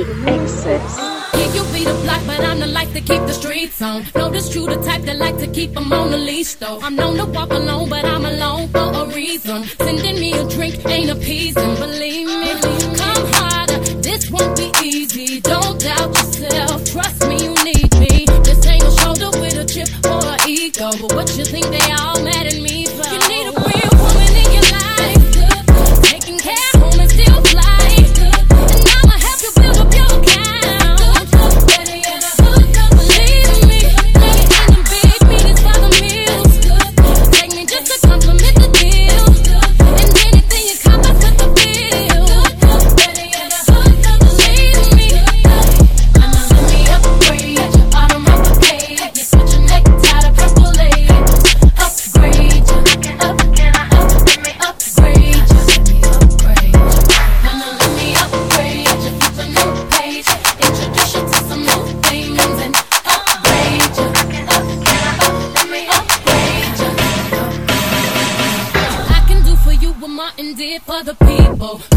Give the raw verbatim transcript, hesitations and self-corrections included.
Mixes. Yeah, you be the block, but I'm the life to keep the streets on. Know this true, the type that like to keep them on the leash, though. I'm known to walk alone, but I'm alone for a reason. Sending me a drink ain't appeasing, believe me. Come harder, this won't be easy. Don't doubt yourself, trust me, you need me. This ain't a shoulder with a chip or an ego, but what you think they all mad at me for? You need a real woman in your life, taking care of home and still fly. And I'ma help you build up your account. Martin did for the people.